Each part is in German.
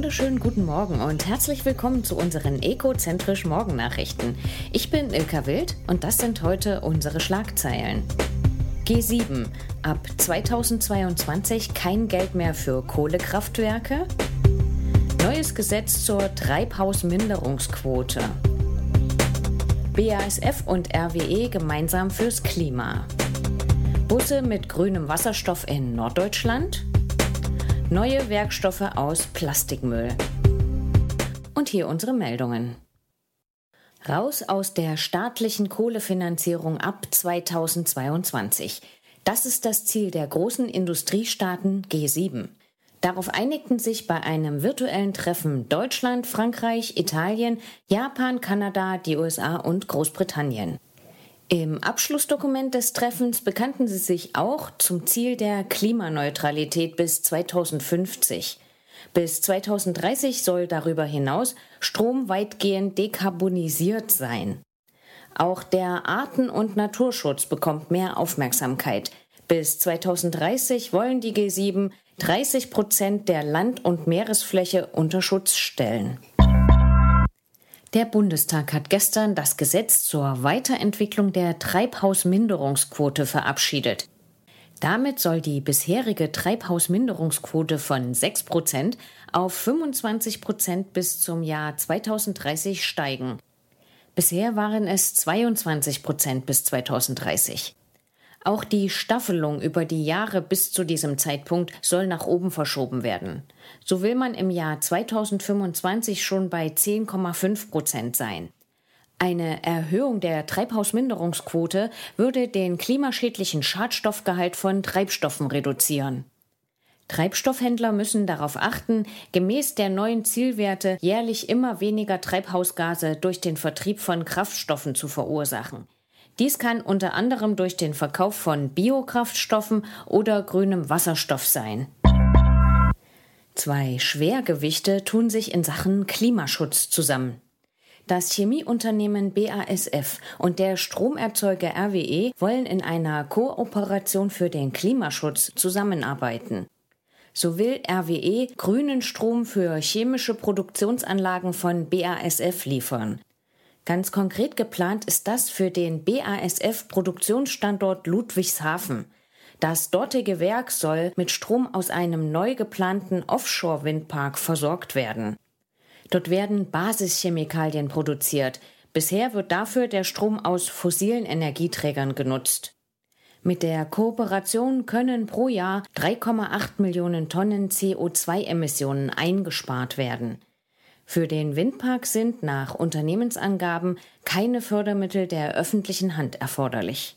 wunderschönen guten Morgen und herzlich willkommen zu unseren Ecozentrisch Morgennachrichten. Ich bin Ilka Wild und das sind heute unsere Schlagzeilen. G7. Ab 2022 kein Geld mehr für Kohlekraftwerke. Neues Gesetz zur Treibhausminderungsquote. BASF und RWE gemeinsam fürs Klima. Busse mit grünem Wasserstoff in Norddeutschland. Neue Werkstoffe aus Plastikmüll. Und hier unsere Meldungen. Raus aus der staatlichen Kohlefinanzierung ab 2022. Das ist das Ziel der großen Industriestaaten G7. Darauf einigten sich bei einem virtuellen Treffen Deutschland, Frankreich, Italien, Japan, Kanada, die USA und Großbritannien. Im Abschlussdokument des Treffens bekannten sie sich auch zum Ziel der Klimaneutralität bis 2050. Bis 2030 soll darüber hinaus Strom weitgehend dekarbonisiert sein. Auch der Arten- und Naturschutz bekommt mehr Aufmerksamkeit. Bis 2030 wollen die G7 30% der Land- und Meeresfläche unter Schutz stellen. Der Bundestag hat gestern das Gesetz zur Weiterentwicklung der Treibhausminderungsquote verabschiedet. Damit soll die bisherige Treibhausminderungsquote von 6% auf 25% bis zum Jahr 2030 steigen. Bisher waren es 22% bis 2030. Auch die Staffelung über die Jahre bis zu diesem Zeitpunkt soll nach oben verschoben werden. So will man im Jahr 2025 schon bei 10,5% sein. Eine Erhöhung der Treibhausminderungsquote würde den klimaschädlichen Schadstoffgehalt von Treibstoffen reduzieren. Treibstoffhändler müssen darauf achten, gemäß der neuen Zielwerte jährlich immer weniger Treibhausgase durch den Vertrieb von Kraftstoffen zu verursachen. Dies kann unter anderem durch den Verkauf von Biokraftstoffen oder grünem Wasserstoff sein. 2 Schwergewichte tun sich in Sachen Klimaschutz zusammen. Das Chemieunternehmen BASF und der Stromerzeuger RWE wollen in einer Kooperation für den Klimaschutz zusammenarbeiten. So will RWE grünen Strom für chemische Produktionsanlagen von BASF liefern. Ganz konkret geplant ist das für den BASF-Produktionsstandort Ludwigshafen. Das dortige Werk soll mit Strom aus einem neu geplanten Offshore-Windpark versorgt werden. Dort werden Basischemikalien produziert. Bisher wird dafür der Strom aus fossilen Energieträgern genutzt. Mit der Kooperation können pro Jahr 3,8 Millionen Tonnen CO2-Emissionen eingespart werden. Für den Windpark sind nach Unternehmensangaben keine Fördermittel der öffentlichen Hand erforderlich.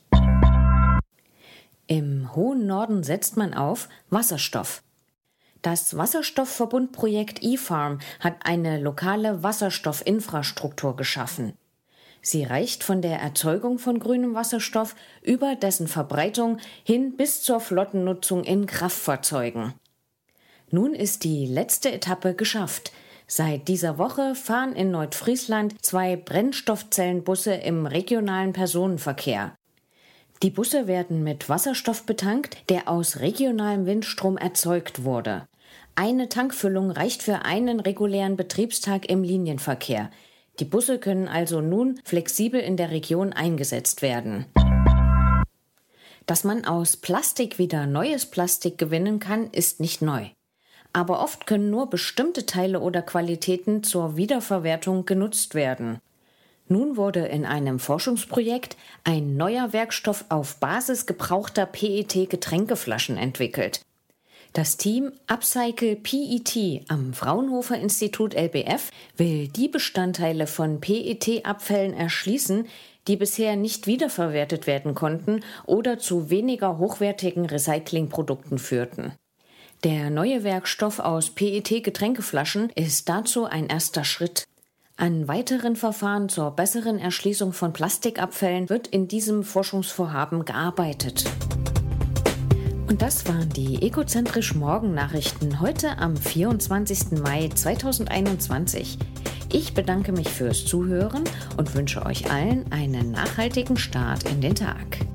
Im hohen Norden setzt man auf Wasserstoff. Das Wasserstoffverbundprojekt eFarm hat eine lokale Wasserstoffinfrastruktur geschaffen. Sie reicht von der Erzeugung von grünem Wasserstoff über dessen Verbreitung hin bis zur Flottennutzung in Kraftfahrzeugen. Nun ist die letzte Etappe geschafft. Seit dieser Woche fahren in Nordfriesland 2 Brennstoffzellenbusse im regionalen Personenverkehr. Die Busse werden mit Wasserstoff betankt, der aus regionalem Windstrom erzeugt wurde. Eine Tankfüllung reicht für einen regulären Betriebstag im Linienverkehr. Die Busse können also nun flexibel in der Region eingesetzt werden. Dass man aus Plastik wieder neues Plastik gewinnen kann, ist nicht neu. Aber oft können nur bestimmte Teile oder Qualitäten zur Wiederverwertung genutzt werden. Nun wurde in einem Forschungsprojekt ein neuer Werkstoff auf Basis gebrauchter PET-Getränkeflaschen entwickelt. Das Team Upcycle PET am Fraunhofer Institut LBF will die Bestandteile von PET-Abfällen erschließen, die bisher nicht wiederverwertet werden konnten oder zu weniger hochwertigen Recyclingprodukten führten. Der neue Werkstoff aus PET-Getränkeflaschen ist dazu ein erster Schritt. An weiteren Verfahren zur besseren Erschließung von Plastikabfällen wird in diesem Forschungsvorhaben gearbeitet. Und das waren die Ecozentrisch Morgennachrichten heute am 24. Mai 2021. Ich bedanke mich fürs Zuhören und wünsche euch allen einen nachhaltigen Start in den Tag.